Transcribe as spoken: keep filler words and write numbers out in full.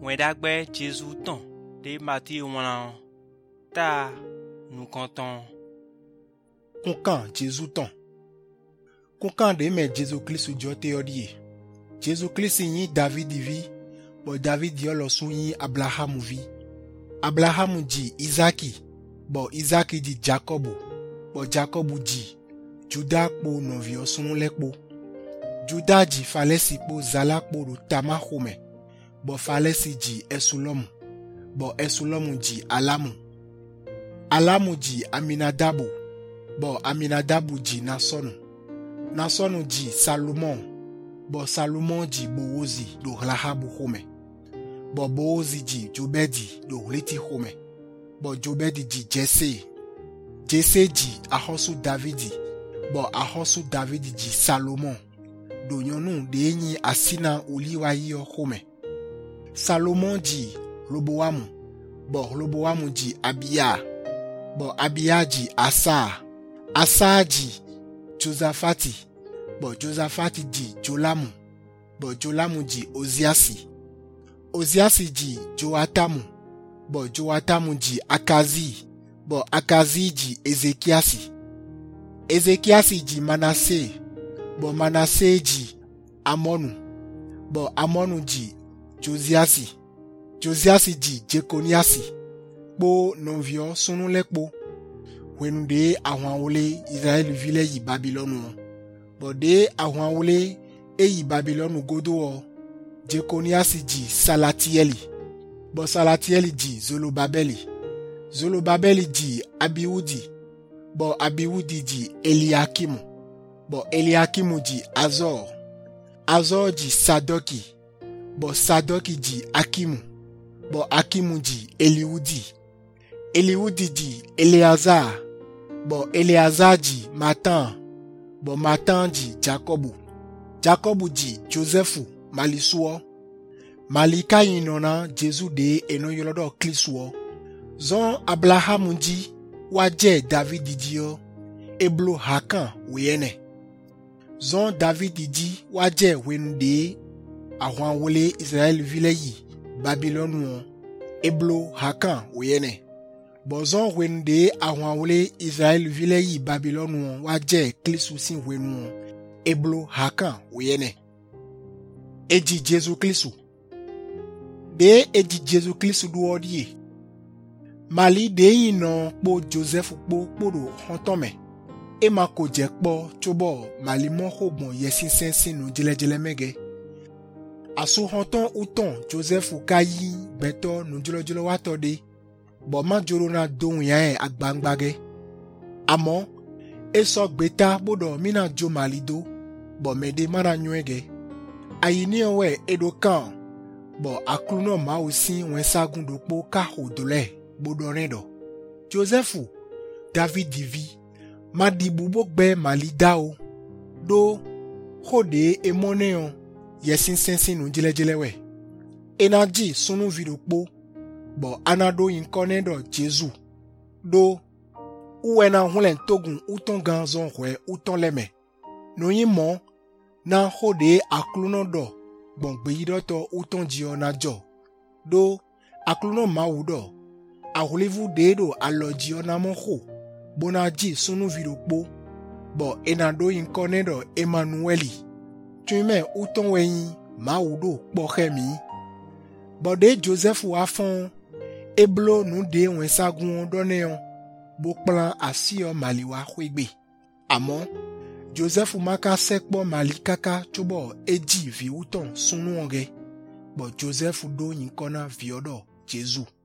Wendagbe Jésus ton de Matthieu wana ta nous comptons. Concan Jésus ton. Concan de me Jésus Christ jote odie. Jésus Christ yi David vi, bo David yo lo sun yi Abraham vi. Abraham ji Isaki, bo Isaki ji Jacob, bo Jacob ji Juda po novio sun lekpo. Juda ji falesi po zala po do tamahome, bo falesi ji Esulomu, bo Esulomu ji Alamu. Alamu ji Aminadabu, bo Aminadabu ji Nasonu. Nasonu ji Salomon, bo Salomon ji Boozi do Rahabu home. Bo Boozi ji Jobedi do Leti home. Bo Jobedi ji Jesse. Jesse ji Ahosu Davidi, bo Ahosu Davidi ji Salomon. Do yonu de enyi asina uliwa yo home. Salomon ji Roboamu, bo Roboamu ji Abia, bo Abia ji Asa. Asa ji Josafati, bo Josafati ji Jolamu, bo Jolamu ji Oziasi. Oziasi ji Joatamu, bo Joatamu ji Akazi, bo Akazi ji Ezekiasi. Ezekiasi ji Manase, bo Manase ji Amonu, bo Amonu ji Josiasi. Josiasi ji Jekoniasi. Po novio sunu lekpo. Wenu de àwọn ole Israel vile yi Babylonu. Bo de àwọn ole e yi Babylonu godo o. Jekoniasi ji Salatieli. Bo Salatieli ji Zolobabeli. Zolobabeli ji Abiudi. Bo Abiudi ji Eliakimu. Bo Eliakimu ji Azor. Azor ji Sadoki. Bo Sadoki ji Akimu. Bo Akimu ji Eliudi. Eliudi ji Eleazar. Bo Eleazar ji Matan. Bo Matan ji Jacobu. Jacobu ji Josephu Malisuo. Malika yinona Jesu de eno yolodo Klisuo. Zon Abraham ji waje David diyo eblo hakan weyene. Zon David ji waje wenu de àwọn wole Israel vile yi Babylonu eblo hakan weyene. Bozon wenu de àwọn wole Israel vile yi Babylonu waje Klisu sin wenu eblo hakan weyene. Eji Jesu Klisu. De eji Jesu Klisu du odie. Mali de yin no po Joseph po podo hontome. E ma ko je po chobo mali mo hogbon yesin sensin no jelejele mege. Asu honton uton Joseph kayi beto no jelojelo watode. Bo ma joro na dohun ya e agbangbage. Amo e so gbeta bodo mina jo malido bo mede mara nywege. Ayini owe edo kan bo akluno ma osi wen sagun do po ka hodole bodo redo. Josephu David divi madibu bogbe malida o do hode emoneon yesin sensin no jelejelewe. Enaji sunu vidokpo bo anado inkonedo Jesu do uwena hulen togun uton ganzon hwe uton leme. No yin mo na hode akluno do bon gbeyidoto uton jio na jo do akluno mawudo ahulevu dedo alojio na moho bonaji sunu vidokpo bo enado inkonedo Emmanueli tuime uton weyin mawudo pokhemi bo de Joseph afon eblo nu de wen sagun doneon bo plan asio maliwa khwegbe. Amo Joseph maka sekpo malikaka chobo eji vi uton sunu onge. Bo Joseph do yinkona viodo Jesu.